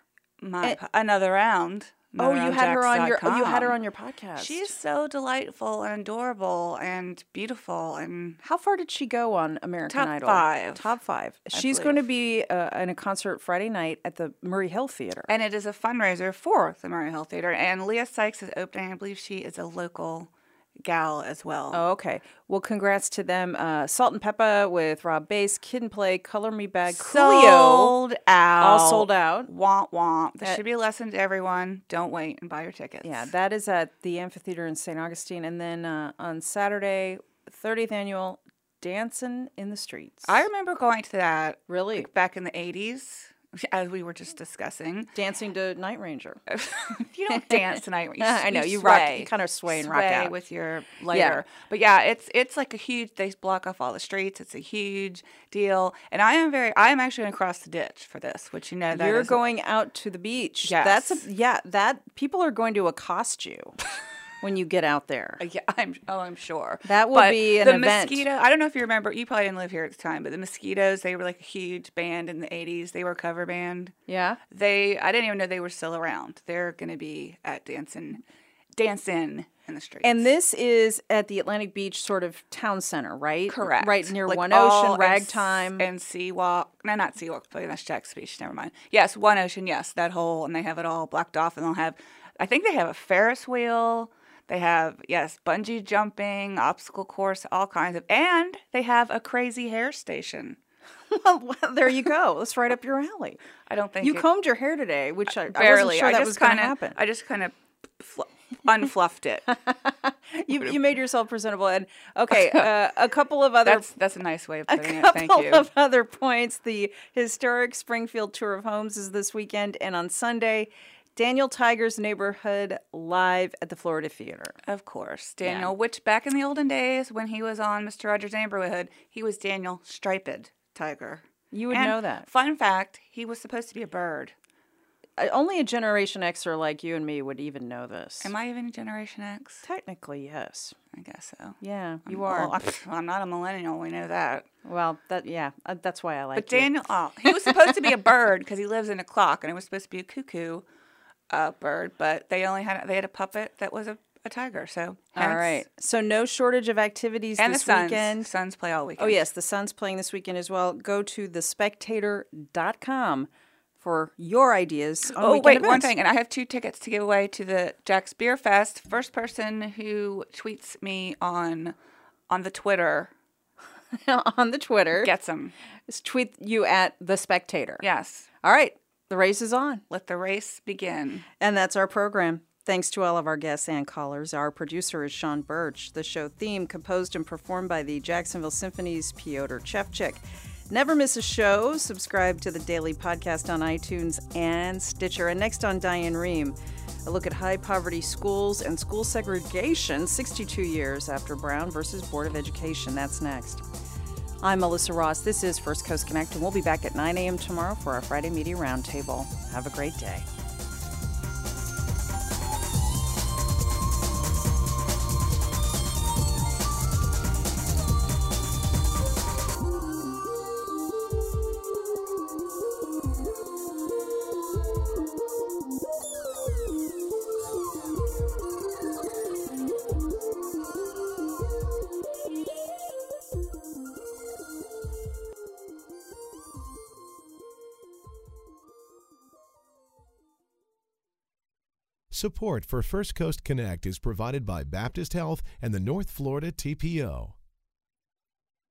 My And- po- another round. Oh, another you had her on your. Oh, you had her jax dot com. on your podcast. She's so delightful and adorable and beautiful and How far did she go on American Top Idol? five. Top five. I She's believe. going to be uh, in a concert Friday night at the Murray Hill Theater. and it is a fundraiser for the Murray Hill Theater. And Leah Sykes is opening. I believe she is a local gal as well. Oh, okay. Well, congrats to them. Uh, Salt and Peppa with Rob Bass, Kid and Play, Color Me Bag, Coolio. Sold out. All sold out. Womp womp. This Uh, should be a lesson to everyone. Don't wait and buy your tickets. Yeah, that is at the amphitheater in Saint Augustine. And then uh, on Saturday, thirtieth annual Dancing in the Streets. I remember going to that Really? like, back in the eighties. as we were just discussing. Dancing to Night Ranger. You don't dance to Night Ranger. You, I know, you, you sway. rock, you kind of sway and sway rock out. with your lighter. Yeah. But yeah, it's it's like a huge, they block off all the streets. It's a huge deal. And I am very, I am actually going to cross the ditch for this, which you know that You're is going out to the beach. Yes. That's a, yeah, that, people are going to accost you when you get out there. Yeah, I'm. Oh, I'm sure That will but be an the event. mosquito. I don't know if you remember. You probably didn't live here at the time, but the Mosquitoes. They were like a huge band in the eighties. They were a cover band. Yeah. They. I didn't even know they were still around. They're going to be at dancing, dancing in the streets. And this is at the Atlantic Beach sort of town center, right? Correct. Right near Like One all- Ocean, and Ragtime. and Sea Walk. No, not Sea Walk. But that's Jack's Beach. Never mind. Yes, One Ocean. Yes, that whole, and they have it all blocked off, and they'll have. I think they have a Ferris wheel. They have, yes, bungee jumping, obstacle course, all kinds of, and they have a crazy hair station. Well, there you go. That's right up your alley. I don't think You it, combed your hair today, which I, I barely. wasn't sure I that just was going to kinda- happen. I just kind of fl- unfluffed it. You you made yourself presentable. And okay, uh, a couple of other That's that's a nice way of a putting it. couple Thank you. of other points. The historic Springfield Tour of Homes is this weekend, and on Sunday, Daniel Tiger's Neighborhood live at the Florida Theater. Of course, Daniel. Which back in the olden days when he was on Mister Rogers' Neighborhood, he was Daniel Striped Tiger. You would And know that. Fun fact: he was supposed to be a bird. Uh, Only a Generation Xer like you and me would even know this. Am I even a Generation X? Technically, yes. I guess so. Yeah, you I'm, are. Well, I'm, I'm not a millennial. We know that. Well, that yeah, uh, that's why I like. But you. Daniel, oh, he was supposed to be a bird because he lives in a clock, and it was supposed to be a cuckoo uh, bird. But they only had they had a puppet that was a, a tiger. So All hence- right. So no shortage of activities and this the Suns. weekend. Suns play all weekend. Oh yes, the Suns playing this weekend as well. Go to the spectator dot com for your ideas on Oh weekend wait, events. one thing, and I have two tickets to give away to the Jack's Beer Fest. First person who tweets me on on the Twitter on the Twitter gets them. Just tweet you at the Spectator. Yes. All right. The race is on. Let the race begin. And that's our program. Thanks to all of our guests and callers. Our producer is Sean Birch. The show theme composed and performed by the Jacksonville Symphony's Piotr Chevchik. Never miss a show. Subscribe to the daily podcast on iTunes and Stitcher. And next on Diane Rehm, a look at high poverty schools and school segregation sixty-two years after Brown versus Board of Education. That's next. I'm Melissa Ross. This is First Coast Connect, and we'll be back at nine a.m. tomorrow for our Friday Media Roundtable. Have a great day. Support for First Coast Connect is provided by Baptist Health and the North Florida T P O.